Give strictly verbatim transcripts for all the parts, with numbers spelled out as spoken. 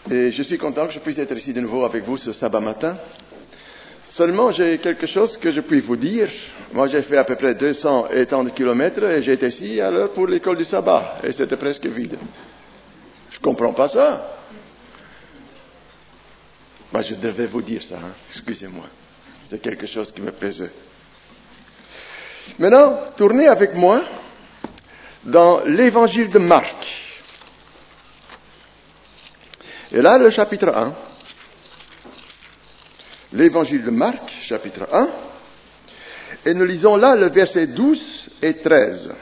Et je suis content que je puisse être ici de nouveau avec vous ce sabbat matin. Seulement, j'ai quelque chose que je puis vous dire. Moi, j'ai fait à peu près deux cents et tant de kilomètres et j'étais ici à l'heure pour l'école du sabbat. Et c'était presque vide. Je ne comprends pas ça. Moi, je devais vous dire ça, hein. Excusez-moi. C'est quelque chose qui me pesait. Maintenant, tournez avec moi dans l'évangile de Marc. Et là, le chapitre un. L'évangile de Marc, chapitre un. Et nous lisons là le verset douze et treize.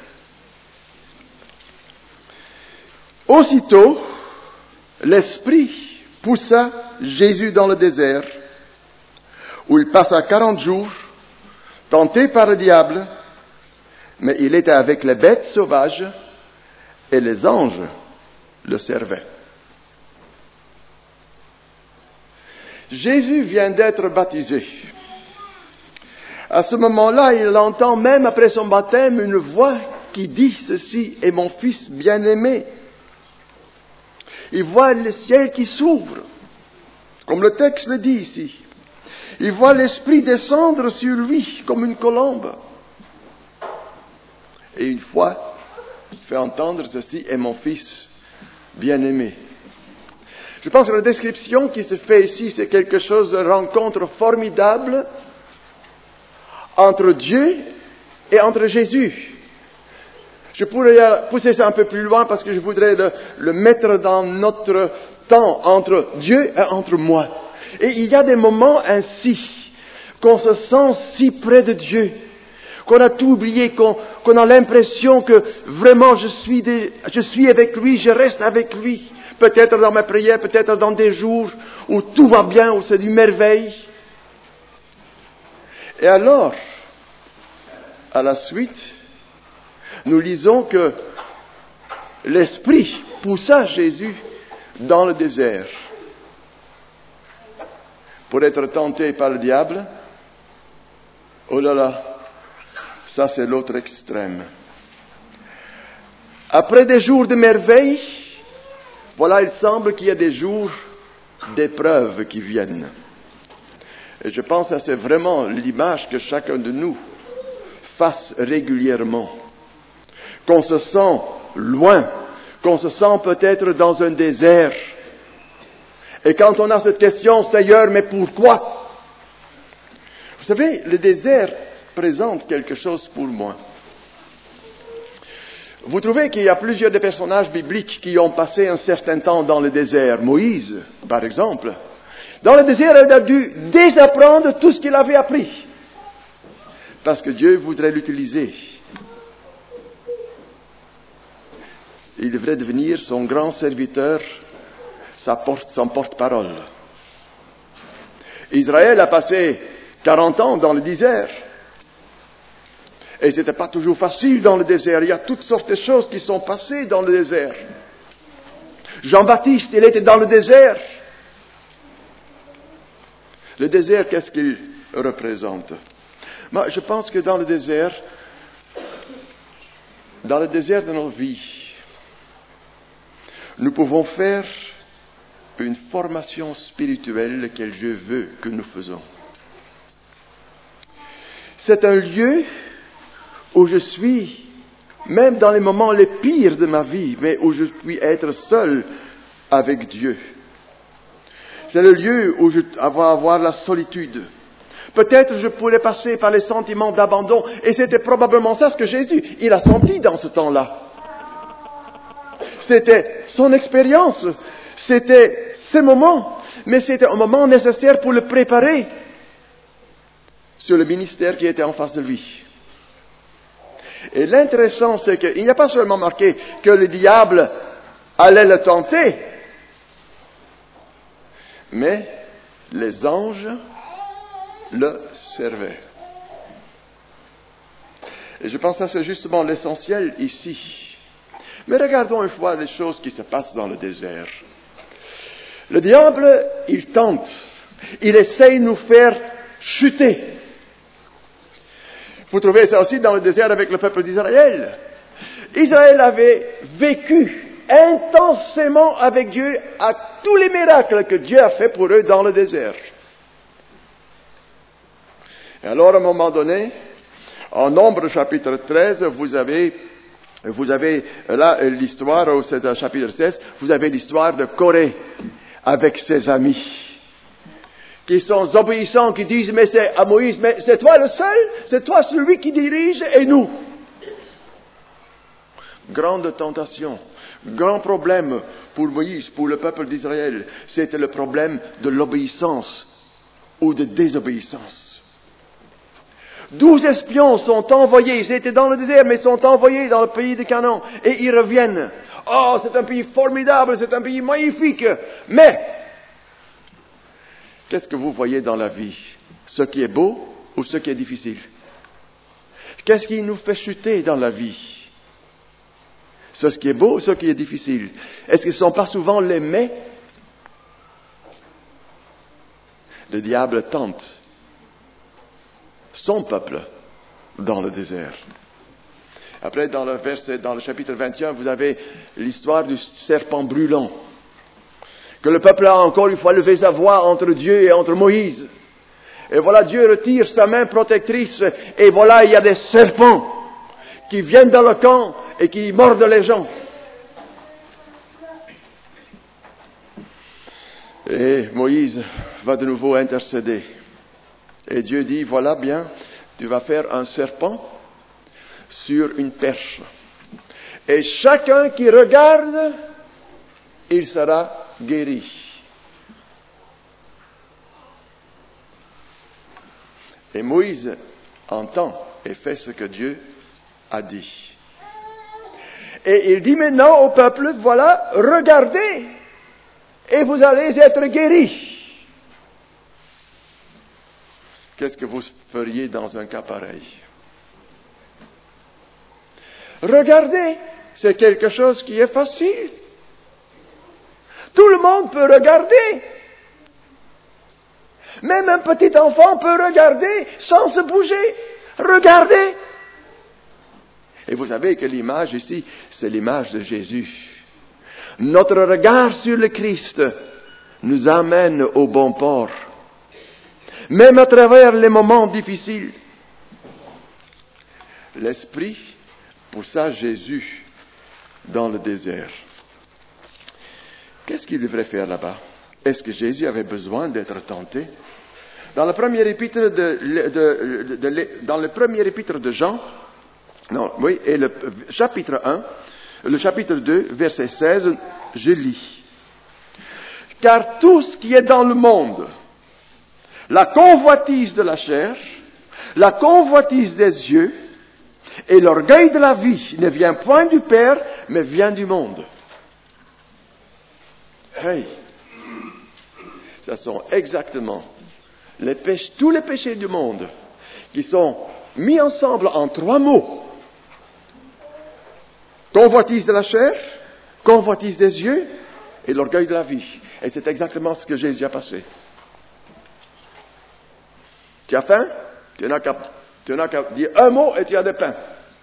Aussitôt, l'Esprit poussa Jésus dans le désert, où il passa quarante jours, tenté par le diable, mais il était avec les bêtes sauvages, et les anges le servaient. Jésus vient d'être baptisé. À ce moment-là, il entend même après son baptême une voix qui dit ceci est mon fils bien-aimé. Il voit le ciel qui s'ouvre, comme le texte le dit ici. Il voit l'Esprit descendre sur lui comme une colombe. Et une fois, il fait entendre ceci est mon fils bien-aimé. Je pense que la description qui se fait ici, c'est quelque chose de rencontre formidable entre Dieu et entre Jésus. Je pourrais pousser ça un peu plus loin parce que je voudrais le, le mettre dans notre temps entre Dieu et entre moi. Et il y a des moments ainsi, qu'on se sent si près de Dieu, qu'on a tout oublié, qu'on, qu'on a l'impression que vraiment je suis, des, je suis avec lui, je reste avec lui. Peut-être dans ma prière, peut-être dans des jours où tout va bien, où c'est du merveille. Et alors, à la suite, nous lisons que l'Esprit poussa Jésus dans le désert pour être tenté par le diable. Oh là là, ça c'est l'autre extrême. Après des jours de merveille, voilà, il semble qu'il y a des jours d'épreuves qui viennent. Et je pense que c'est vraiment l'image que chacun de nous fasse régulièrement. Qu'on se sent loin, qu'on se sent peut-être dans un désert. Et quand on a cette question, Seigneur, mais pourquoi? Vous savez, le désert présente quelque chose pour moi. Vous trouvez qu'il y a plusieurs des personnages bibliques qui ont passé un certain temps dans le désert. Moïse, par exemple. Dans le désert, il a dû désapprendre tout ce qu'il avait appris. Parce que Dieu voudrait l'utiliser. Il devrait devenir son grand serviteur, sa porte, son porte-parole. Israël a passé quarante ans dans le désert. Et ce n'était pas toujours facile dans le désert. Il y a toutes sortes de choses qui sont passées dans le désert. Jean-Baptiste, il était dans le désert. Le désert, qu'est-ce qu'il représente? Moi, je pense que dans le désert, dans le désert de nos vies, nous pouvons faire une formation spirituelle que je veux que nous faisons. C'est un lieu où je suis, même dans les moments les pires de ma vie, mais où je puis être seul avec Dieu. C'est le lieu où je vais avoir la solitude. Peut-être je pourrais passer par les sentiments d'abandon, et c'était probablement ça ce que Jésus, il a senti dans ce temps-là. C'était son expérience, c'était ce moment, mais c'était un moment nécessaire pour le préparer sur le ministère qui était en face de lui. Et l'intéressant, c'est qu'il n'y a pas seulement marqué que le diable allait le tenter, mais les anges le servaient. Et je pense que c'est justement l'essentiel ici. Mais regardons une fois les choses qui se passent dans le désert. Le diable, il tente, il essaye de nous faire chuter. Vous trouvez ça aussi dans le désert avec le peuple d'Israël. Israël avait vécu intensément avec Dieu à tous les miracles que Dieu a fait pour eux dans le désert. Et alors, à un moment donné, en Nombre chapitre treize, vous avez, vous avez là l'histoire, au chapitre seize, vous avez l'histoire de Corée avec ses amis, qui sont obéissants, qui disent, mais c'est à Moïse, mais c'est toi le seul, c'est toi celui qui dirige, et nous. Grande tentation, grand problème pour Moïse, pour le peuple d'Israël, c'était le problème de l'obéissance ou de désobéissance. Douze espions sont envoyés, ils étaient dans le désert, mais ils sont envoyés dans le pays de Canaan, et ils reviennent. Oh, c'est un pays formidable, c'est un pays magnifique, mais qu'est-ce que vous voyez dans la vie? Ce qui est beau ou ce qui est difficile? Qu'est-ce qui nous fait chuter dans la vie? Ce qui est beau ou ce qui est difficile? Est-ce qu'ils ne sont pas souvent les mais? Le diable tente son peuple dans le désert. Après, dans le verset, dans le chapitre vingt et un, vous avez l'histoire du serpent brûlant. Que le peuple a encore une fois levé sa voix entre Dieu et entre Moïse. Et voilà, Dieu retire sa main protectrice, et voilà, il y a des serpents qui viennent dans le camp et qui mordent les gens. Et Moïse va de nouveau intercéder. Et Dieu dit, voilà bien, tu vas faire un serpent sur une perche. Et chacun qui regarde, il sera guéri. Et Moïse entend et fait ce que Dieu a dit. Et il dit maintenant au peuple, voilà, regardez, et vous allez être guéris. Qu'est-ce que vous feriez dans un cas pareil? Regardez, c'est quelque chose qui est facile. Tout le monde peut regarder. Même un petit enfant peut regarder sans se bouger. Regardez. Et vous savez que l'image ici, c'est l'image de Jésus. Notre regard sur le Christ nous amène au bon port. Même à travers les moments difficiles. L'Esprit, pour ça Jésus, dans le désert. Qu'est-ce qu'il devrait faire là-bas? Est-ce que Jésus avait besoin d'être tenté? Dans le premier épître de, de, de, de, de, dans le premier épître de Jean, non, oui, et le chapitre un, le chapitre deux, verset seize, je lis. Car tout ce qui est dans le monde, la convoitise de la chair, la convoitise des yeux et l'orgueil de la vie ne vient point du Père, mais vient du monde. Hey, ce sont exactement les péchés, tous les péchés du monde qui sont mis ensemble en trois mots. Convoitise de la chair, convoitise des yeux et l'orgueil de la vie. Et c'est exactement ce que Jésus a passé. Tu as faim? Tu n'as qu'à, tu n'as qu'à dire un mot et tu as de pain.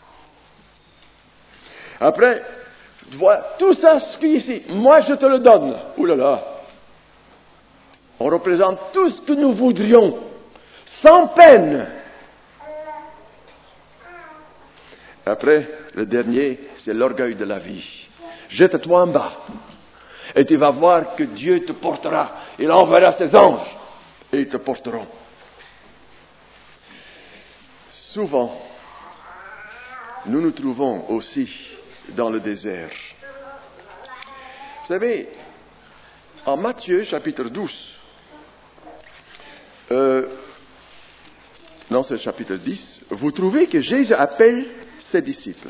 Après, tu vois, tout ça, ce qui est ici, moi je te le donne. Ouh là là. On représente tout ce que nous voudrions, sans peine. Après, le dernier, c'est l'orgueil de la vie. Jette-toi en bas, et tu vas voir que Dieu te portera. Il enverra ses anges, et ils te porteront. Souvent, nous nous trouvons aussi dans le désert. Vous savez, en Matthieu chapitre douze, euh, non c'est le chapitre dix, vous trouvez que Jésus appelle ses disciples.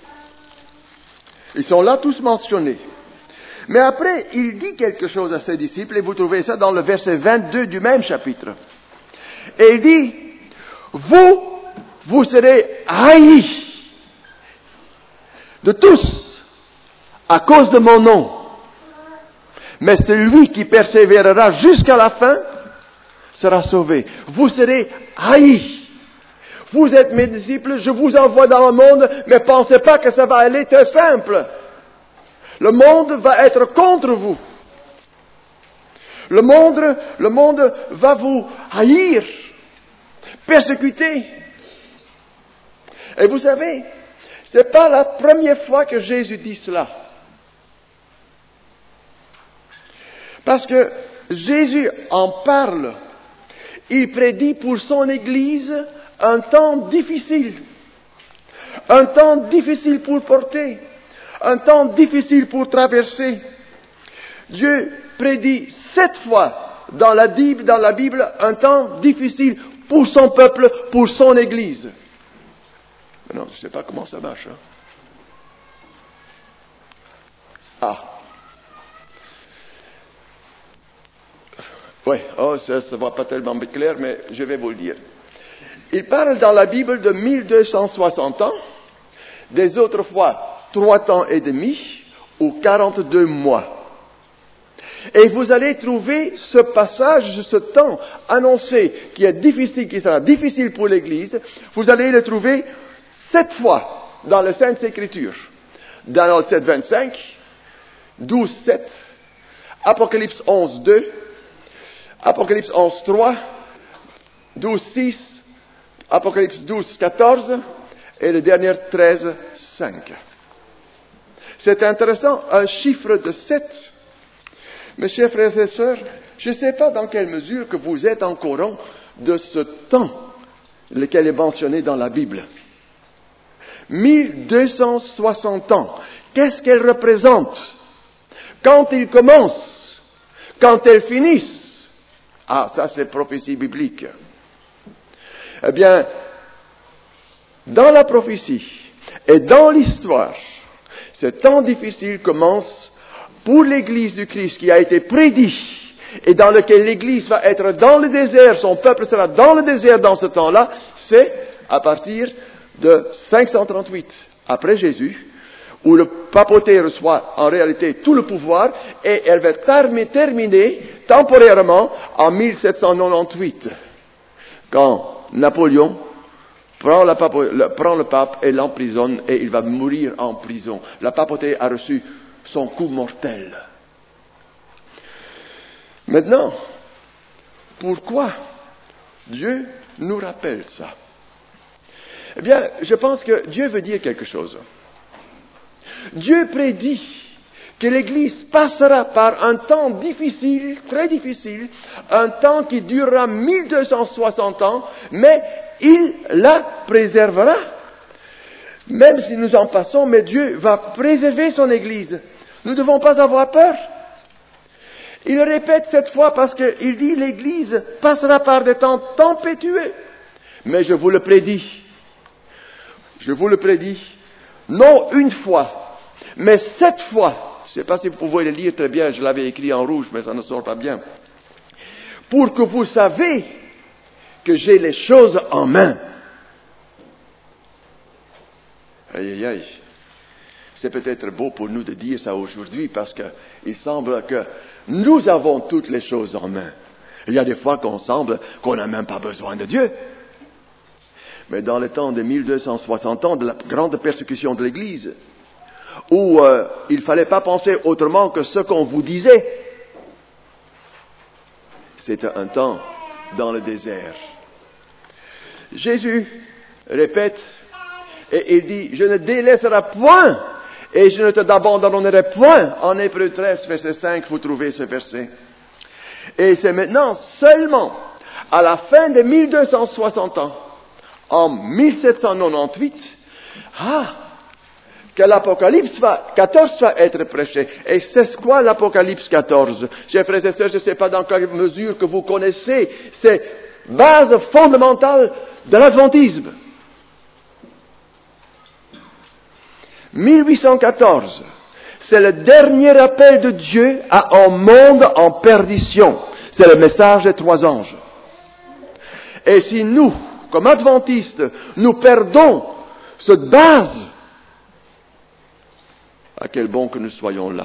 Ils sont là tous mentionnés. Mais après, il dit quelque chose à ses disciples, et vous trouvez ça dans le verset vingt-deux du même chapitre. Et il dit, vous, vous serez haïs de tous à cause de mon nom. Mais celui qui persévérera jusqu'à la fin sera sauvé. Vous serez haïs. Vous êtes mes disciples, je vous envoie dans le monde, mais pensez pas que ça va aller très simple. Le monde va être contre vous. Le monde, le monde va vous haïr, persécuter. Et vous savez, ce n'est pas la première fois que Jésus dit cela. Parce que Jésus en parle. Il prédit pour son Église un temps difficile. Un temps difficile pour porter. Un temps difficile pour traverser. Dieu prédit sept fois dans la Bible, dans la Bible un temps difficile pour son peuple, pour son Église. Mais non, je ne sais pas comment ça marche. Hein? Ah. Oui, oh, ça ne va pas tellement clair, mais je vais vous le dire. Il parle dans la Bible de mille deux cent soixante ans, des autres fois trois ans et demi ou quarante-deux mois. Et vous allez trouver ce passage, ce temps annoncé qui est difficile, qui sera difficile pour l'Église, vous allez le trouver sept fois dans les Saintes Écritures. Daniel sept, vingt-cinq, douze, sept, Apocalypse onze, deux, Apocalypse onze, trois, douze, six, Apocalypse douze, quatorze et le dernier treize, cinq. C'est intéressant, un chiffre de sept. Mes chers frères et sœurs, je ne sais pas dans quelle mesure que vous êtes en courant de ce temps, lequel est mentionné dans la Bible. mille deux cent soixante ans. Qu'est-ce qu'elle représente? Quand ils commencent, quand elles finissent. Ah, ça c'est prophétie biblique. Eh bien, dans la prophétie et dans l'histoire, ce temps difficile commence pour l'Église du Christ qui a été prédit et dans lequel l'Église va être dans le désert, son peuple sera dans le désert dans ce temps-là, c'est à partir de cinq cent trente-huit après Jésus, où le papauté reçoit en réalité tout le pouvoir et elle va terminer temporairement en mille sept cent quatre-vingt-dix-huit, quand Napoléon prend, la pape, le, prend le pape et l'emprisonne et il va mourir en prison. La papauté a reçu son coup mortel. Maintenant, pourquoi Dieu nous rappelle ça? Eh bien, je pense que Dieu veut dire quelque chose. Dieu prédit que l'Église passera par un temps difficile, très difficile, un temps qui durera mille deux cent soixante ans, mais il la préservera. Même si nous en passons, mais Dieu va préserver son Église. Nous ne devons pas avoir peur. Il le répète cette fois parce qu'il dit l'Église passera par des temps tempétueux. Mais je vous le prédis. Je vous le prédis. Non une fois, mais sept fois. Je ne sais pas si vous pouvez le lire très bien, je l'avais écrit en rouge, mais ça ne sort pas bien. Pour que vous savez que j'ai les choses en main. Aïe, aïe, aïe. C'est peut-être beau pour nous de dire ça aujourd'hui parce qu'il semble que nous avons toutes les choses en main. Il y a des fois qu'on semble qu'on n'a même pas besoin de Dieu. Mais dans le temps de mille deux cent soixante ans, de la grande persécution de l'Église, où euh, il ne fallait pas penser autrement que ce qu'on vous disait, c'était un temps dans le désert. Jésus répète, et il dit, je ne délaisserai point, et je ne te abandonnerai point. En Hébreux treize, verset cinq, vous trouvez ce verset. Et c'est maintenant seulement à la fin de mille deux cent soixante ans, en mille sept cent quatre-vingt-dix-huit, ah, que l'Apocalypse va, quatorze va être prêché. Et c'est quoi l'Apocalypse quatorze? Chers frères et sœurs, je ne sais pas dans quelle mesure que vous connaissez ces bases fondamentales de l'adventisme. mille huit cent quatorze, c'est le dernier appel de Dieu à un monde en perdition. C'est le message des trois anges. Et si nous, comme adventistes, nous perdons cette base, à quel bon que nous soyons là.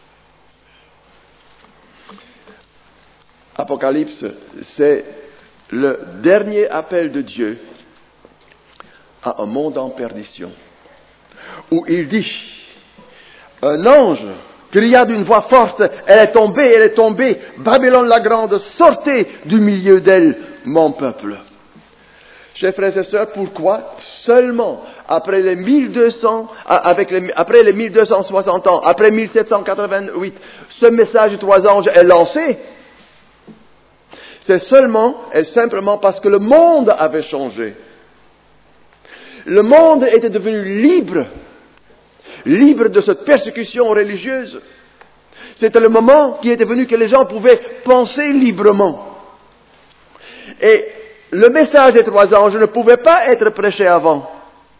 Apocalypse, c'est le dernier appel de Dieu à un monde en perdition, où il dit, Un ange cria d'une voix forte, elle est tombée, elle est tombée, Babylone la grande, sortez du milieu d'elle, mon peuple. Chers frères et sœurs, pourquoi seulement après les mille deux cents, avec les, après les mille deux cent soixante ans, après mille sept cent quatre-vingt-huit, ce message des trois anges est lancé? C'est seulement et simplement parce que le monde avait changé. Le monde était devenu libre, libre de cette persécution religieuse. C'était le moment qui était venu que les gens pouvaient penser librement. Et le message des trois anges ne pouvait pas être prêché avant,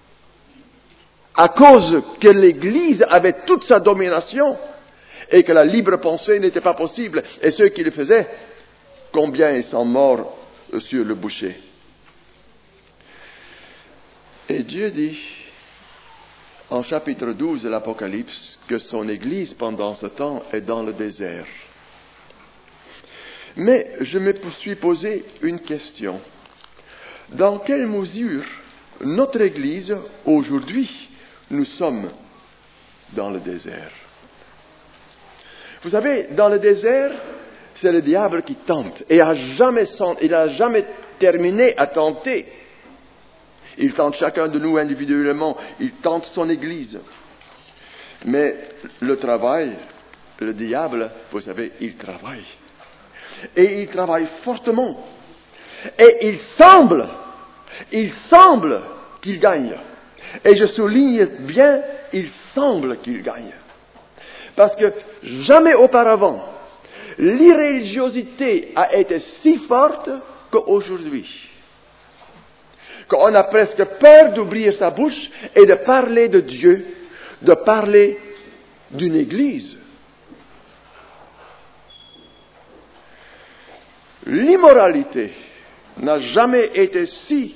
à cause que l'Église avait toute sa domination et que la libre pensée n'était pas possible. Et ceux qui le faisaient, combien ils sont morts sur le bûcher. Et Dieu dit, en chapitre douze de l'Apocalypse, que son Église pendant ce temps est dans le désert. Mais je me suis posé une question. Dans quelle mesure notre Église, aujourd'hui, nous sommes dans le désert? Vous savez, dans le désert, c'est le diable qui tente. Et il n'a jamais, il a jamais terminé à tenter. Il tente chacun de nous individuellement. Il tente son Église. Mais le travail, le diable, vous savez, il travaille. Et il travaille fortement. Et il semble, il semble qu'il gagne. Et je souligne bien, il semble qu'il gagne. Parce que jamais auparavant, l'irréligiosité a été si forte qu'aujourd'hui. Qu'on a presque peur d'ouvrir sa bouche et de parler de Dieu, de parler d'une Église. L'immoralité n'a jamais été si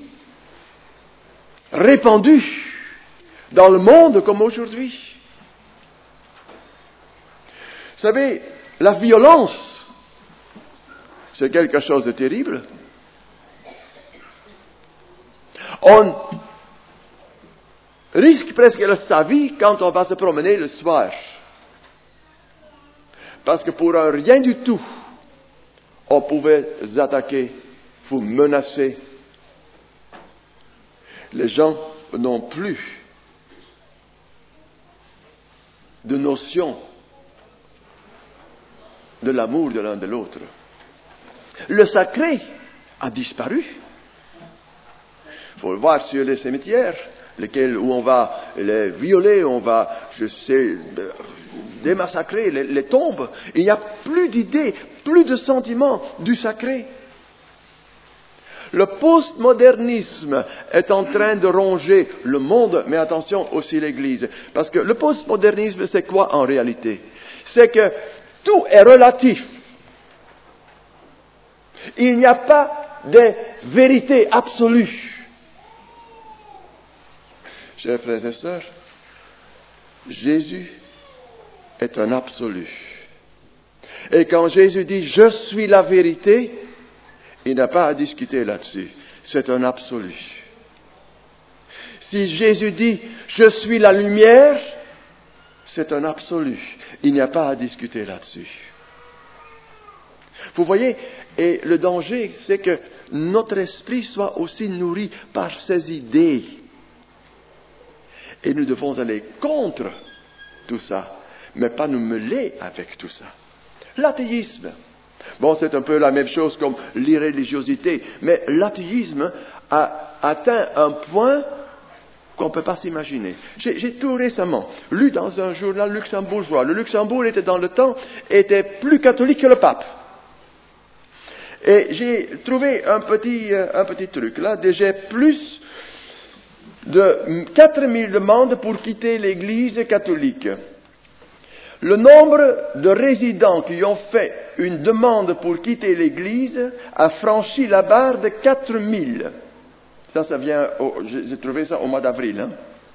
répandue dans le monde comme aujourd'hui. Vous savez, la violence, c'est quelque chose de terrible. On risque presque sa vie quand on va se promener le soir. Parce que pour un rien du tout, on pouvait attaquer, vous menacer. Les gens n'ont plus de notion de l'amour de l'un de l'autre. Le sacré a disparu. Il faut le voir sur les cimetières, lesquels, où on va les violer, on va, je sais, démassacrer les, les tombes. Il n'y a plus d'idée, plus de sentiment du sacré. Le postmodernisme est en train de ronger le monde, mais attention aussi l'Église. Parce que le postmodernisme, c'est quoi en réalité? C'est que tout est relatif. Il n'y a pas de vérité absolue. Chers frères et sœurs, Jésus est un absolu. Et quand Jésus dit « Je suis la vérité », il n'a pas à discuter là-dessus. C'est un absolu. Si Jésus dit « Je suis la lumière », c'est un absolu. Il n'y a pas à discuter là-dessus. Vous voyez, et le danger, c'est que notre esprit soit aussi nourri par ces idées. Et nous devons aller contre tout ça, mais pas nous mêler avec tout ça. L'athéisme. Bon, c'est un peu la même chose comme l'irréligiosité, mais l'athéisme a atteint un point qu'on ne peut pas s'imaginer. J'ai, j'ai tout récemment lu dans un journal luxembourgeois. Le Luxembourg était dans le temps, était plus catholique que le pape. Et j'ai trouvé un petit, un petit truc là, déjà plus de quatre mille demandes pour quitter l'Église catholique. Le nombre de résidents qui ont fait une demande pour quitter l'Église a franchi la barre de quatre mille. Ça, ça vient, au, j'ai trouvé ça au mois d'avril. Hein.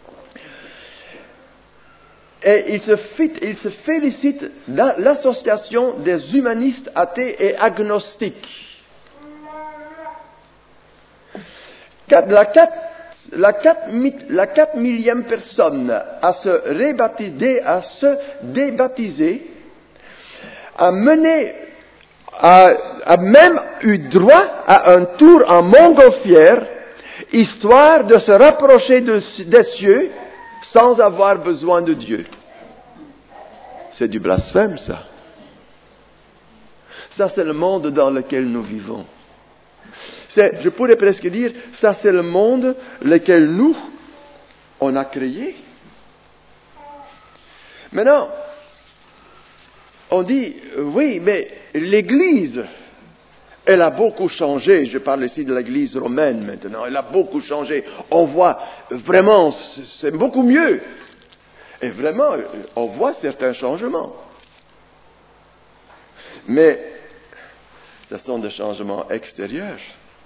Et il se, fit, il se félicite dans l'association des humanistes athées et agnostiques. La la quatre, la quatre millième personne à se rebaptiser, à se débaptiser, a mené, a, a même eu droit à un tour en montgolfière, histoire de se rapprocher de, des cieux sans avoir besoin de Dieu. C'est du blasphème, ça. Ça, c'est le monde dans lequel nous vivons. C'est, je pourrais presque dire, ça, c'est le monde lequel nous, on a créé. Maintenant, on dit, oui, mais l'Église, elle a beaucoup changé. Je parle ici de l'Église romaine maintenant. Elle a beaucoup changé. On voit vraiment, c'est beaucoup mieux. Et vraiment, on voit certains changements. Mais, ce sont des changements extérieurs.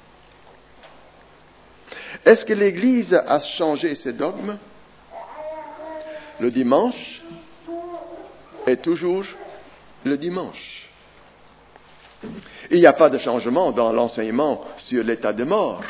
Est-ce que l'Église a changé ses dogmes? Le dimanche est toujours le dimanche. Il n'y a pas de changement dans l'enseignement sur l'état de mort.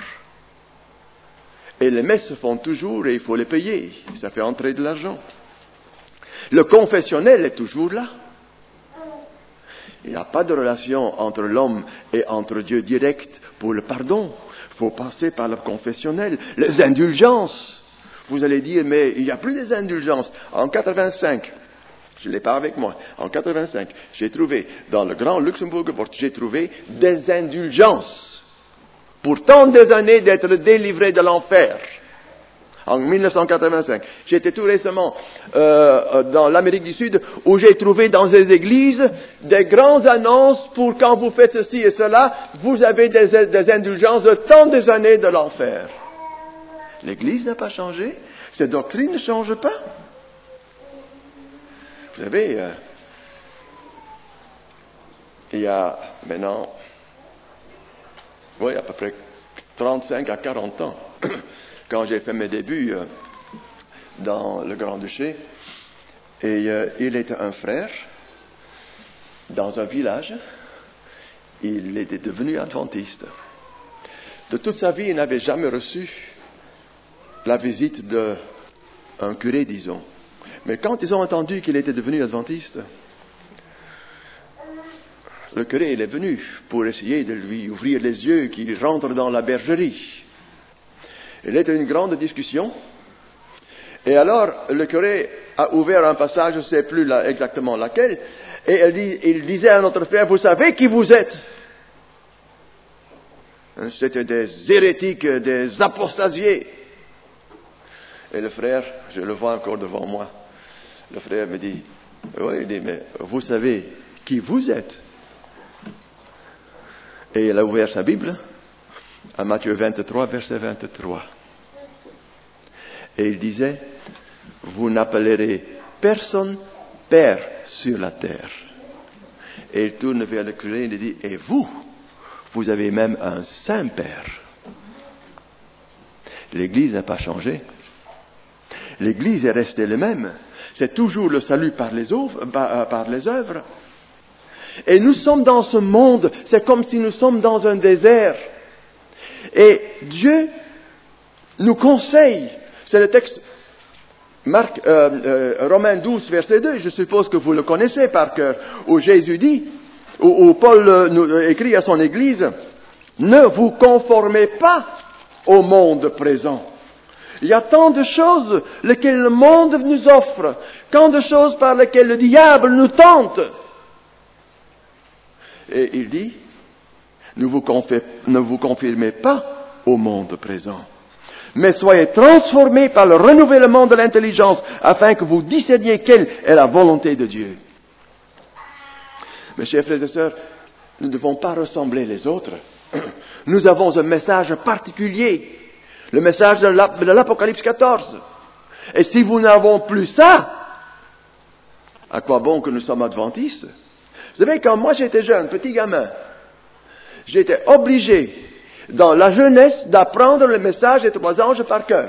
Et les messes se font toujours et il faut les payer. Ça fait entrer de l'argent. Le confessionnel est toujours là. Il n'y a pas de relation entre l'homme et entre Dieu direct pour le pardon. Il faut passer par le confessionnel. Les indulgences. Vous allez dire, mais il n'y a plus des indulgences. En quatre-vingt-cinq, je ne l'ai pas avec moi, en quatre-vingt-cinq, j'ai trouvé, dans le Grand Luxembourg, j'ai trouvé des indulgences. Pour tant des années d'être délivré de l'enfer. En mille neuf cent quatre-vingt-cinq. J'étais tout récemment euh, dans l'Amérique du Sud où j'ai trouvé dans des églises des grandes annonces pour quand vous faites ceci et cela, vous avez des, des indulgences de tant des années de l'enfer. L'Église n'a pas changé, ses doctrines ne changent pas. Vous savez, euh, il y a maintenant, oui, à peu près trente-cinq à quarante ans, quand j'ai fait mes débuts euh, dans le Grand-Duché, et euh, il était un frère dans un village, il était devenu adventiste. De toute sa vie, il n'avait jamais reçu la visite d'un curé, disons. Mais quand ils ont entendu qu'il était devenu adventiste, le curé il est venu pour essayer de lui ouvrir les yeux, qu'il rentre dans la bergerie. Il était une grande discussion. Et alors, le curé a ouvert un passage, je ne sais plus là, exactement laquelle, et il, dit, il disait à notre frère, vous savez qui vous êtes? C'était des hérétiques, des apostasiés. Et le frère, je le vois encore devant moi, le frère me dit, oui, il dit, mais vous savez qui vous êtes? Et il a ouvert sa Bible à Matthieu vingt-trois, verset vingt-trois. Et il disait, vous n'appellerez personne Père sur la terre. Et il tourne vers le curé et il dit, et vous, vous avez même un Saint-Père. L'Église n'a pas changé. L'Église est restée la même. C'est toujours le salut par les œuvres, par, par les œuvres. Et nous sommes dans ce monde, c'est comme si nous sommes dans un désert. Et Dieu nous conseille, c'est le texte Marc, euh, euh, Romains douze, verset deux, je suppose que vous le connaissez par cœur, où Jésus dit, où, où Paul euh, nous, euh, écrit à son Église, ne vous conformez pas au monde présent. Il y a tant de choses lesquelles le monde nous offre, tant de choses par lesquelles le diable nous tente. Et il dit, ne vous, confir- ne vous confirmez pas au monde présent, mais soyez transformés par le renouvellement de l'intelligence, afin que vous discerniez quelle est la volonté de Dieu. Mes chers frères et sœurs, nous ne devons pas ressembler les autres. Nous avons un message particulier, le message de l'Apocalypse quatorze. Et si vous n'avons plus ça, à quoi bon que nous sommes adventistes? Vous savez, quand moi j'étais jeune, petit gamin, j'étais obligé, dans la jeunesse, d'apprendre le message des trois anges par cœur.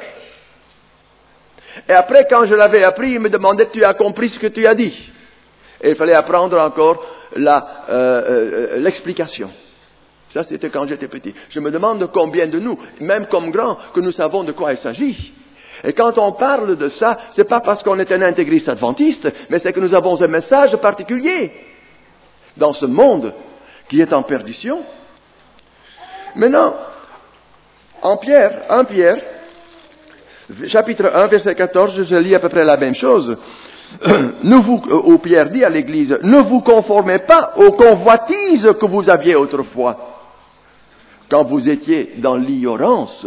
Et après, quand je l'avais appris, il me demandait, tu as compris ce que tu as dit? Et il fallait apprendre encore la, euh, euh, l'explication. Ça, c'était quand j'étais petit. Je me demande combien de nous, même comme grands, que nous savons de quoi il s'agit. Et quand on parle de ça, c'est pas parce qu'on est un intégriste adventiste, mais c'est que nous avons un message particulier dans ce monde qui est en perdition. Maintenant, en Pierre, un Pierre, chapitre un, verset quatorze, je lis à peu près la même chose. Ne vous, où Pierre dit à l'Église, ne vous conformez pas aux convoitises que vous aviez autrefois, quand vous étiez dans l'ignorance.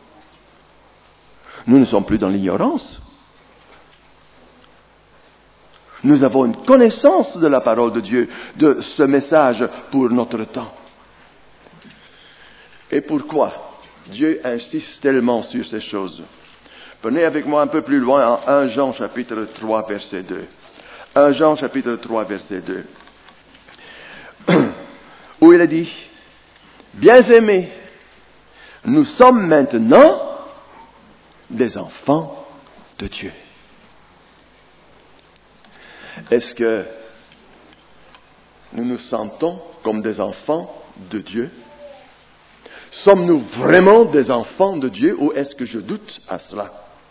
Nous ne sommes plus dans l'ignorance. Nous avons une connaissance de la parole de Dieu, de ce message pour notre temps. Et pourquoi Dieu insiste tellement sur ces choses? Prenez avec moi un peu plus loin en premier Jean chapitre trois, verset deux. premier Jean chapitre trois, verset deux. Où il a dit, « Bien-aimés, nous sommes maintenant des enfants de Dieu. » Est-ce que nous nous sentons comme des enfants de Dieu? Sommes-nous vraiment des enfants de Dieu ou est-ce que je doute à cela?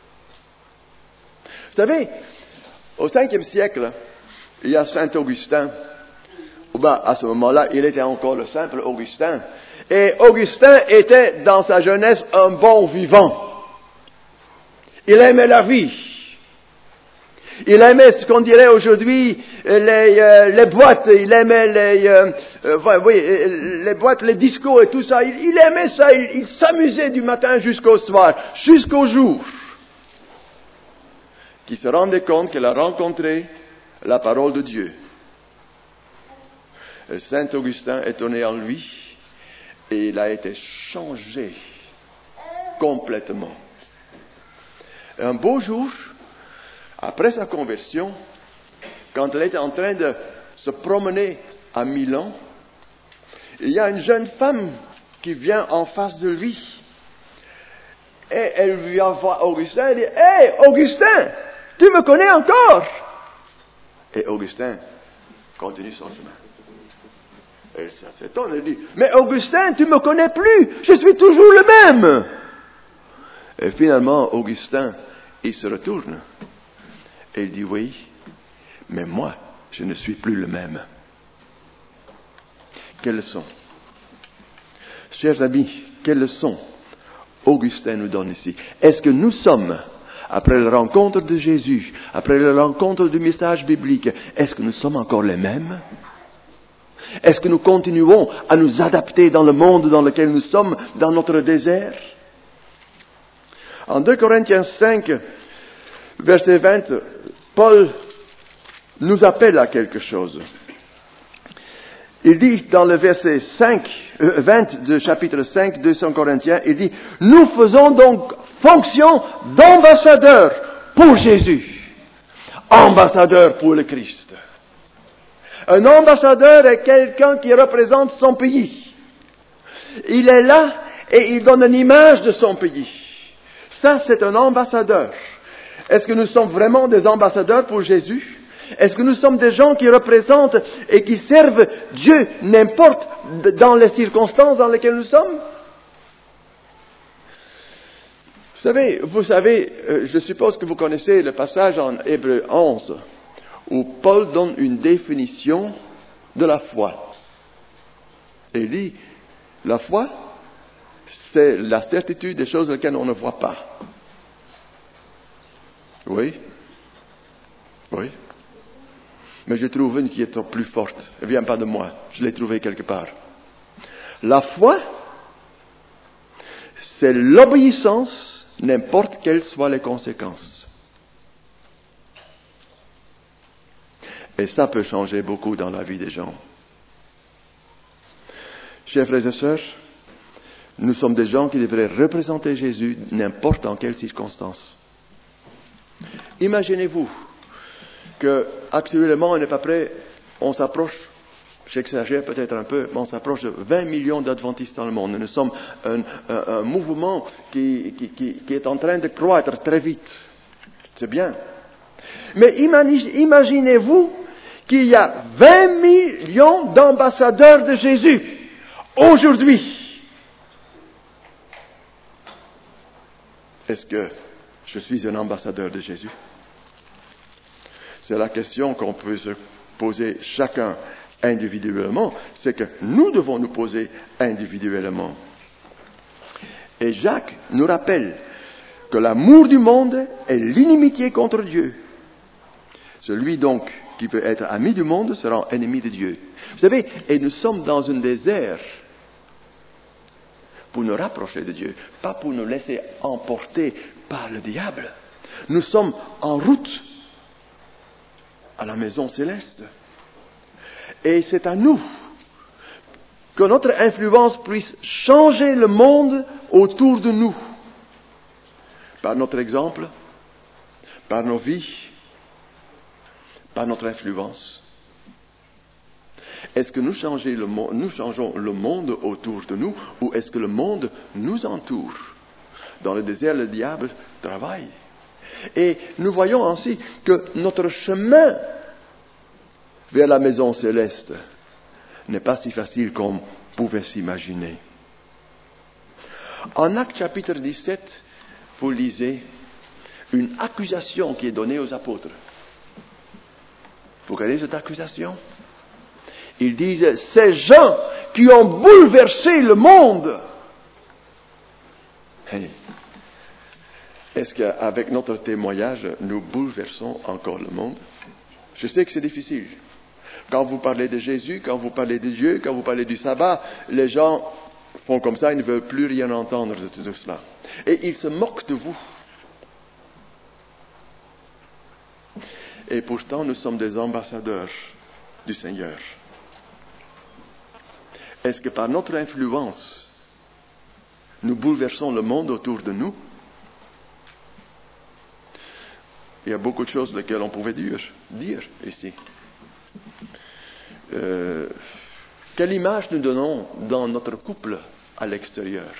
Vous savez, au cinquième siècle, il y a Saint Augustin. Ben, à ce moment-là, il était encore le simple Augustin. Et Augustin était, dans sa jeunesse, un bon vivant. Il aimait la vie. Il aimait ce qu'on dirait aujourd'hui les, euh, les boîtes. Il aimait les, euh, euh, oui, les boîtes, les discos et tout ça. Il, il aimait ça. Il, il s'amusait du matin jusqu'au soir, jusqu'au jour, qu'il se rendait compte qu'il a rencontré la parole de Dieu. Et Saint Augustin est tourné en lui et il a été changé complètement. Et un beau jour, après sa conversion, quand il était en train de se promener à Milan, il y a une jeune femme qui vient en face de lui. Et elle lui envoie Augustin et dit, « Hé, Augustin, tu me connais encore ?» Et Augustin continue son chemin. Et ça s'étonne, elle dit, « Mais Augustin, tu me connais plus, je suis toujours le même !» Et finalement, Augustin, il se retourne. Et il dit, oui, mais moi, je ne suis plus le même. Quelle leçon? Chers amis, quelle leçon Augustin nous donne ici? Est-ce que nous sommes, après la rencontre de Jésus, après la rencontre du message biblique, est-ce que nous sommes encore les mêmes? Est-ce que nous continuons à nous adapter dans le monde dans lequel nous sommes, dans notre désert? En deux Corinthiens cinq, verset vingt, Paul nous appelle à quelque chose. Il dit dans le verset cinq, euh, vingt du chapitre cinq de deux Corinthiens, il dit, « Nous faisons donc fonction d'ambassadeurs pour Jésus, ambassadeurs pour le Christ. » Un ambassadeur est quelqu'un qui représente son pays. Il est là et il donne une image de son pays. Ça, c'est un ambassadeur. Est-ce que nous sommes vraiment des ambassadeurs pour Jésus? Est-ce que nous sommes des gens qui représentent et qui servent Dieu n'importe dans les circonstances dans lesquelles nous sommes? Vous savez, vous savez, je suppose que vous connaissez le passage en Hébreux onze, où Paul donne une définition de la foi. Et il dit, la foi, c'est la certitude des choses auxquelles on ne voit pas. Oui. Oui. Mais je trouve une qui est plus forte. Elle ne vient pas de moi. Je l'ai trouvée quelque part. La foi, c'est l'obéissance, n'importe quelles soient les conséquences. Et ça peut changer beaucoup dans la vie des gens. Chers frères et sœurs, nous sommes des gens qui devraient représenter Jésus n'importe en quelle circonstance. Imaginez-vous qu'actuellement, on n'est pas prêt, on s'approche, j'exagère peut-être un peu, mais on s'approche de vingt millions d'adventistes dans le monde. Nous sommes un, un, un mouvement qui, qui, qui, qui est en train de croître très vite. C'est bien. Mais imaginez-vous qu'il y a vingt millions d'ambassadeurs de Jésus aujourd'hui, est-ce que je suis un ambassadeur de Jésus? C'est la question qu'on peut se poser chacun individuellement. C'est que nous devons nous poser individuellement. Et Jacques nous rappelle que l'amour du monde est l'inimitié contre Dieu. Celui donc qui peut être ami du monde sera ennemi de Dieu. Vous savez, et nous sommes dans un désert pour nous rapprocher de Dieu, pas pour nous laisser emporter par le diable. Nous sommes en route à la maison céleste. Et c'est à nous que notre influence puisse changer le monde autour de nous. Par notre exemple, par nos vies, par notre influence. Est-ce que nous, changer le mo- nous changeons le monde autour de nous ou est-ce que le monde nous entoure? Dans le désert, le diable travaille. Et nous voyons ainsi que notre chemin vers la maison céleste n'est pas si facile qu'on pouvait s'imaginer. En Actes chapitre dix-sept, vous lisez une accusation qui est donnée aux apôtres. Vous connaissez cette accusation? Ils disent, ces gens qui ont bouleversé le monde. Hey. Est-ce qu'avec notre témoignage, nous bouleversons encore le monde? Je sais que c'est difficile. Quand vous parlez de Jésus, quand vous parlez de Dieu, quand vous parlez du sabbat, les gens font comme ça, ils ne veulent plus rien entendre de tout cela. Et ils se moquent de vous. Et pourtant, nous sommes des ambassadeurs du Seigneur. Est-ce que par notre influence, nous bouleversons le monde autour de nous? Il y a beaucoup de choses lesquelles on pouvait dire, dire ici. Euh, quelle image nous donnons dans notre couple à l'extérieur?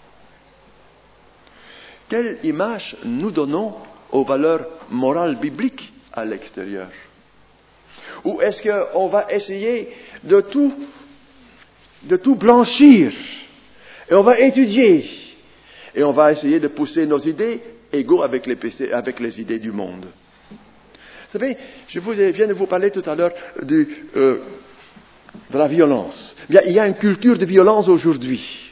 Quelle image nous donnons aux valeurs morales bibliques à l'extérieur? Ou est-ce qu'on va essayer de tout, de tout blanchir et on va étudier et on va essayer de pousser nos idées égaux avec les, avec les idées du monde? Vous savez, je vous ai, viens de vous parler tout à l'heure du, euh, de la violence. Bien, il y a une culture de violence aujourd'hui.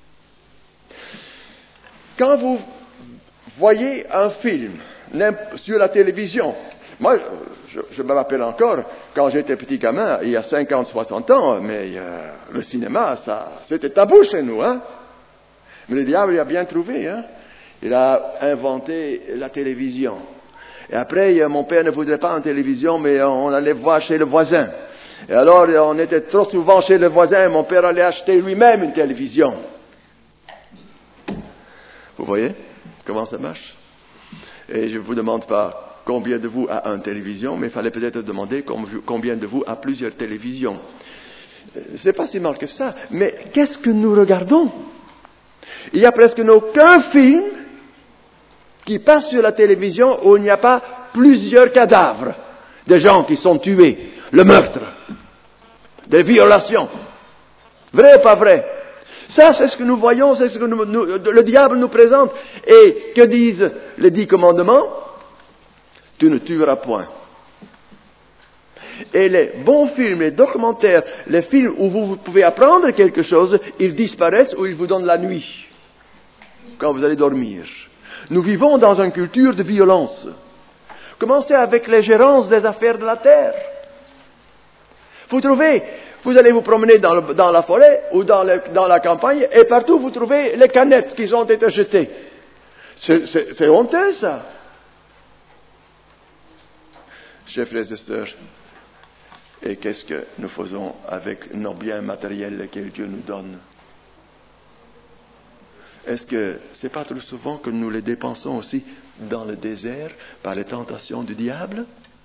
Quand vous voyez un film sur la télévision, moi, je, je me rappelle encore, quand j'étais petit gamin, il y a cinquante, soixante ans, mais euh, le cinéma, ça, c'était tabou chez nous, hein. Mais le diable, il a bien trouvé, hein. Il a inventé la télévision. Et après, mon père ne voudrait pas une télévision, mais on allait voir chez le voisin. Et alors, on était trop souvent chez le voisin, et mon père allait acheter lui-même une télévision. Vous voyez comment ça marche? Et je ne vous demande pas combien de vous a une télévision, mais il fallait peut-être demander combien de vous a plusieurs télévisions. C'est pas si mal que ça, mais qu'est-ce que nous regardons? Il n'y a presque aucun film qui passe sur la télévision où il n'y a pas plusieurs cadavres de gens qui sont tués, le meurtre, des violations. Vrai ou pas vrai? Ça, c'est ce que nous voyons, c'est ce que nous, nous, le diable nous présente. Et que disent les dix commandements? Tu ne tueras point. Et les bons films, les documentaires, les films où vous, vous pouvez apprendre quelque chose, ils disparaissent ou ils vous donnent la nuit, quand vous allez dormir. Nous vivons dans une culture de violence. Commencez avec les gérances des affaires de la terre. Vous trouvez, vous allez vous promener dans, le, dans la forêt ou dans, le, dans la campagne et partout vous trouvez les canettes qui ont été jetées. C'est, c'est, c'est honteux ça. Chers frères et sœurs, et qu'est-ce que nous faisons avec nos biens matériels que Dieu nous donne? Est-ce que c'est pas trop souvent que nous les dépensons aussi dans le désert par les tentations du diable?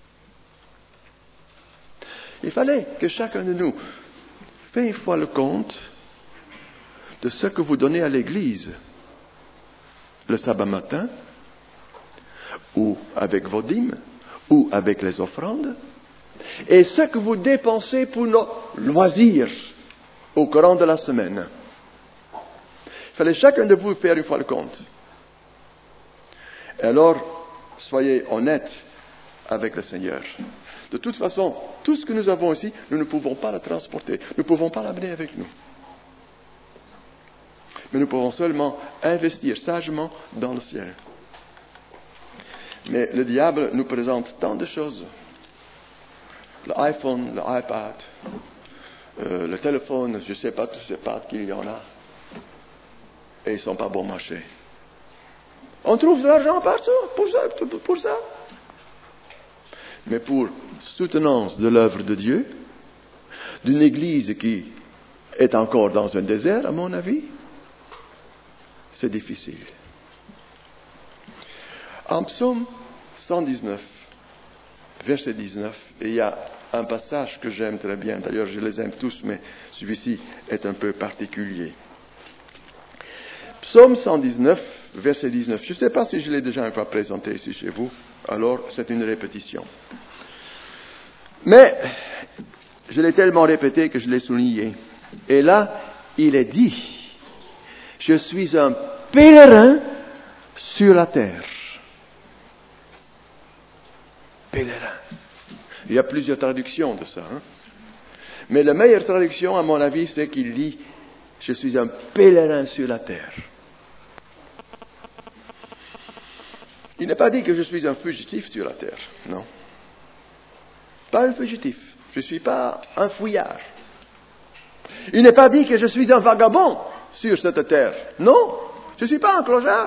Il fallait que chacun de nous fait une fois le compte de ce que vous donnez à l'Église le sabbat matin, ou avec vos dîmes, ou avec les offrandes, et ce que vous dépensez pour nos loisirs, au courant de la semaine. Il fallait chacun de vous faire une fois le compte. Et alors, soyez honnêtes avec le Seigneur. De toute façon, tout ce que nous avons ici, nous ne pouvons pas le transporter. Nous ne pouvons pas l'amener avec nous. Mais nous pouvons seulement investir sagement dans le ciel. Mais le diable nous présente tant de choses. L'iPhone, l'iPad, euh, le téléphone, je ne sais pas tous ces pattes qu'il y en a. Et ils ne sont pas bon marché. On trouve de l'argent partout pour ça, pour ça. Mais pour soutenance de l'œuvre de Dieu, d'une église qui est encore dans un désert, à mon avis, c'est difficile. En psaume cent dix-neuf, verset dix-neuf, et il y a un passage que j'aime très bien, d'ailleurs je les aime tous, mais celui-ci est un peu particulier. Psaume cent dix-neuf, verset dix-neuf. Je ne sais pas si je l'ai déjà une fois présenté ici chez vous, alors c'est une répétition. Mais je l'ai tellement répété que je l'ai souligné. Et là, il est dit, je suis un pèlerin sur la terre. Pèlerin. Il y a plusieurs traductions de ça. Hein? Mais la meilleure traduction, à mon avis, c'est qu'il dit, je suis un pèlerin sur la terre. Il n'est pas dit que je suis un fugitif sur la terre, non. Pas un fugitif. Je ne suis pas un fouillard. Il n'est pas dit que je suis un vagabond sur cette terre. Non, je ne suis pas un clochard.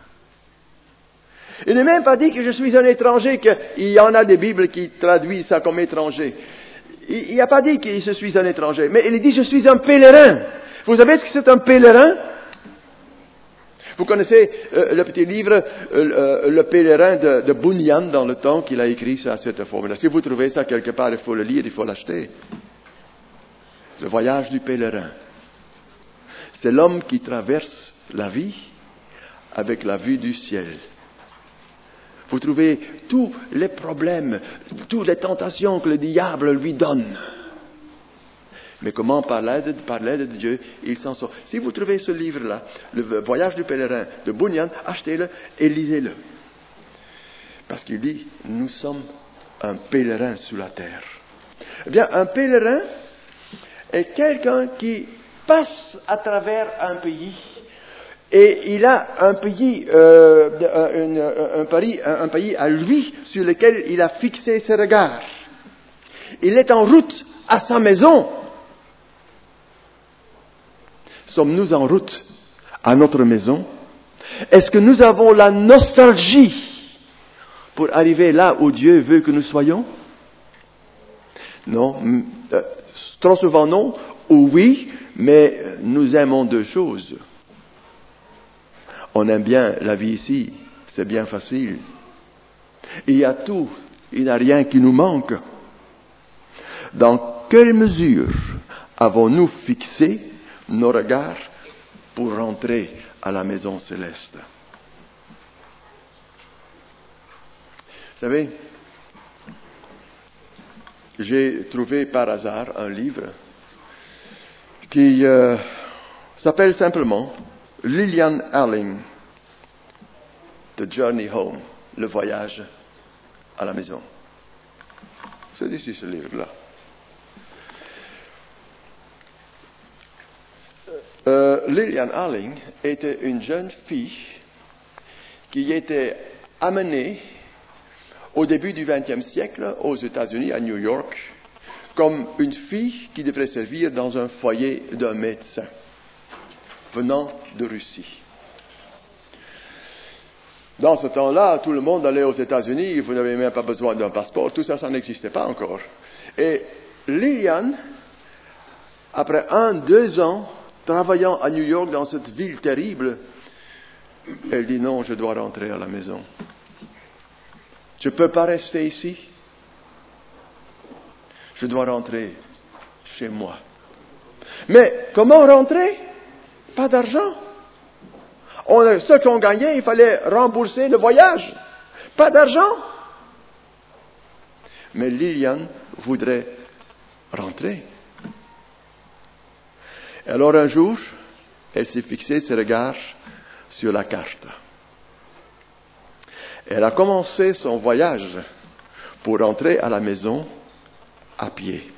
Il n'est même pas dit que je suis un étranger, qu'il y en a des Bibles qui traduisent ça comme étranger. Il n'y a pas dit que je suis un étranger, mais il dit je suis un pèlerin. Vous savez ce que c'est un pèlerin? Vous connaissez euh, le petit livre, euh, Le pèlerin de, de Bunyan, dans le temps qu'il a écrit ça, cette forme-là. Si vous trouvez ça quelque part, il faut le lire, il faut l'acheter. Le voyage du pèlerin. C'est l'homme qui traverse la vie avec la vue du ciel. Vous trouvez tous les problèmes, toutes les tentations que le diable lui donne. Mais comment, par l'aide, par l'aide de Dieu, il s'en sort. Si vous trouvez ce livre-là, Le voyage du pèlerin de Bunyan, achetez-le et lisez-le. Parce qu'il dit, nous sommes un pèlerin sur la terre. Eh bien, un pèlerin est quelqu'un qui passe à travers un pays. Et il a un pays, euh, un, un, un, pays, un pays à lui sur lequel il a fixé ses regards. Il est en route à sa maison. Sommes-nous en route à notre maison? Est-ce que nous avons la nostalgie pour arriver là où Dieu veut que nous soyons? Non. Euh, trop souvent non. Ou oui, mais nous aimons deux choses. On aime bien la vie ici, c'est bien facile. Il y a tout, il n'y a rien qui nous manque. Dans quelle mesure avons-nous fixé nos regards pour rentrer à la maison céleste? Vous savez, j'ai trouvé par hasard un livre qui euh, s'appelle simplement Lillian Alling, The Journey Home, le voyage à la maison. C'est ici ce livre-là. Euh, Lillian Alling était une jeune fille qui était amenée au début du vingtième siècle aux États-Unis, à New York, comme une fille qui devrait servir dans un foyer d'un médecin venant de Russie. Dans ce temps-là, tout le monde allait aux États-Unis, vous n'avez même pas besoin d'un passeport, tout ça, ça n'existait pas encore. Et Lillian, après un, deux ans, travaillant à New York dans cette ville terrible, elle dit non, je dois rentrer à la maison. Je ne peux pas rester ici. Je dois rentrer chez moi. Mais comment rentrer? Pas d'argent. On, ce qu'on gagnait, il fallait rembourser le voyage. Pas d'argent. Mais Lillian voudrait rentrer. Alors un jour, elle s'est fixée ses regards sur la carte. Elle a commencé son voyage pour rentrer à la maison à pied.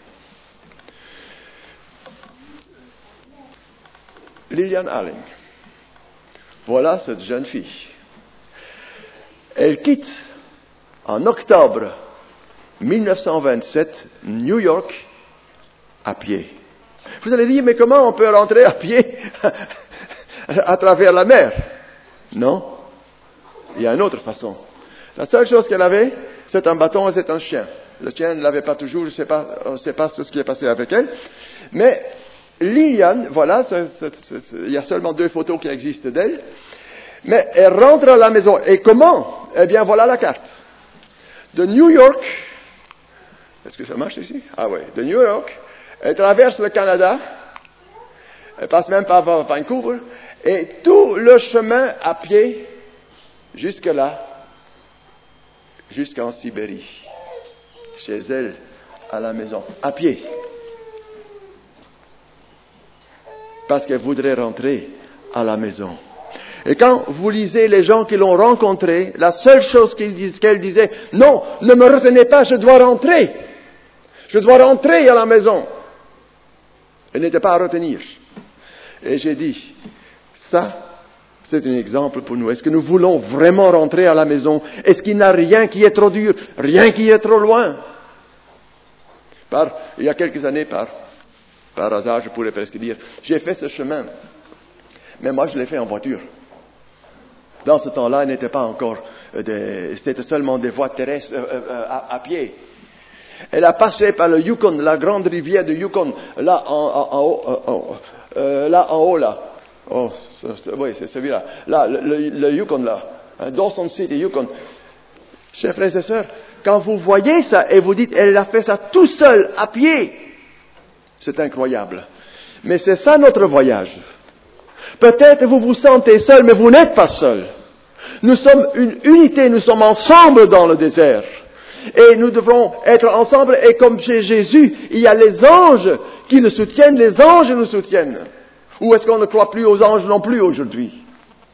Lilian Alling, voilà cette jeune fille. Elle quitte en octobre mille neuf cent vingt-sept New York à pied. Vous allez dire, mais comment on peut rentrer à pied à travers la mer? Non, il y a une autre façon. La seule chose qu'elle avait, c'est un bâton et c'est un chien. Le chien ne l'avait pas toujours, je ne sais pas, on ne sait pas ce qui est passé avec elle. Mais Lilian, voilà, c'est, c'est, c'est, il y a seulement deux photos qui existent d'elle. Mais elle rentre à la maison. Et comment? Eh bien, voilà la carte. De New York, est-ce que ça marche ici? Ah oui, de New York, elle traverse le Canada, elle passe même par Vancouver, et tout le chemin à pied, jusque là, jusqu'en Sibérie, chez elle, à la maison, à pied. Parce qu'elle voudrait rentrer à la maison. Et quand vous lisez les gens qui l'ont rencontrée, la seule chose qu'ils disent, qu'elle disait, non, ne me retenez pas, je dois rentrer. Je dois rentrer à la maison. Elle n'était pas à retenir. Et j'ai dit, ça, c'est un exemple pour nous. Est-ce que nous voulons vraiment rentrer à la maison? Est-ce qu'il n'y a rien qui est trop dur, rien qui est trop loin? Par, il y a quelques années, par, par hasard, je pourrais presque dire, j'ai fait ce chemin. Mais moi, je l'ai fait en voiture. Dans ce temps-là, il n'était pas encore, euh, des, c'était seulement des voies terrestres euh, euh, à, à pied. Elle a passé par le Yukon, la grande rivière de Yukon, là en, en, en haut, en, euh, là en haut, là. Oh, c'est, c'est, oui, c'est celui-là. Là, le, le, le Yukon, là. Hein, Dawson City, Yukon. Chers frères et sœurs, quand vous voyez ça et vous dites, elle a fait ça tout seule, à pied, c'est incroyable. Mais c'est ça notre voyage. Peut-être vous vous sentez seul, mais vous n'êtes pas seul. Nous sommes une unité, nous sommes ensemble dans le désert. Et nous devrons être ensemble, et comme chez Jésus, il y a les anges qui le soutiennent, les anges nous soutiennent. Ou est-ce qu'on ne croit plus aux anges non plus aujourd'hui?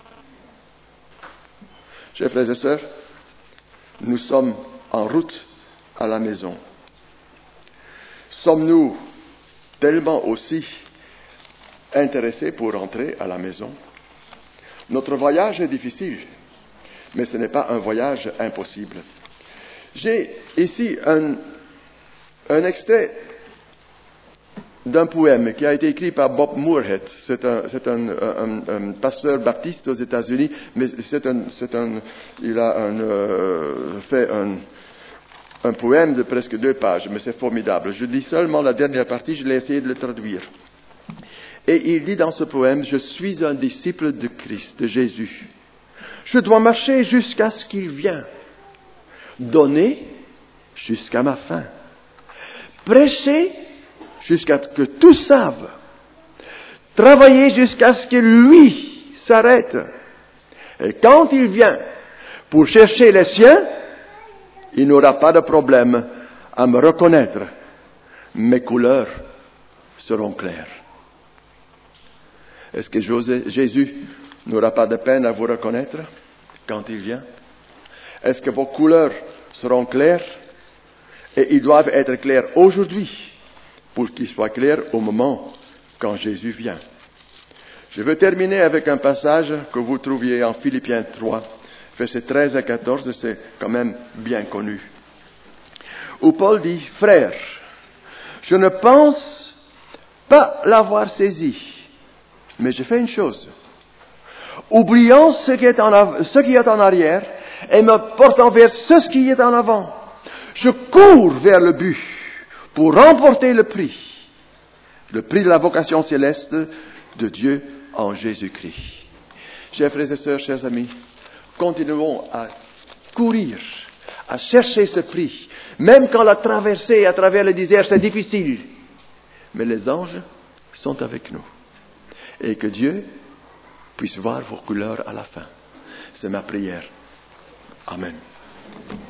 Chers frères et sœurs, nous sommes en route à la maison. Sommes-nous tellement aussi intéressés pour rentrer à la maison? Notre voyage est difficile, mais ce n'est pas un voyage impossible. J'ai ici un, un extrait d'un poème qui a été écrit par Bob Moorhead. C'est un, c'est un, un, un pasteur baptiste aux États-Unis, mais c'est un, c'est un, il a un, euh, fait un, un poème de presque deux pages, mais c'est formidable. Je lis seulement la dernière partie, je l'ai essayé de le traduire. Et il dit dans ce poème, « Je suis un disciple de Christ, de Jésus. Je dois marcher jusqu'à ce qu'il vienne. Donner jusqu'à ma fin. Prêcher jusqu'à ce que tous savent. Travailler jusqu'à ce que lui s'arrête. Et quand il vient pour chercher les siens, il n'aura pas de problème à me reconnaître. Mes couleurs seront claires. » Est-ce que Jésus n'aura pas de peine à vous reconnaître quand il vient? Est-ce que vos couleurs seront claires? Et ils doivent être clairs aujourd'hui pour qu'ils soient clairs au moment quand Jésus vient. Je veux terminer avec un passage que vous trouviez en Philippiens trois, versets treize à quatorze, c'est quand même bien connu. Où Paul dit, « Frères, je ne pense pas l'avoir saisi. Mais je fais une chose, oubliant ce qui est en, av- ce qui est en arrière et me portant vers ce qui est en avant. Je cours vers le but pour remporter le prix, le prix de la vocation céleste de Dieu en Jésus-Christ. » Chers frères et sœurs, chers amis, continuons à courir, à chercher ce prix, même quand la traversée à travers le désert c'est difficile. Mais les anges sont avec nous. Et que Dieu puisse voir vos couleurs à la fin. C'est ma prière. Amen.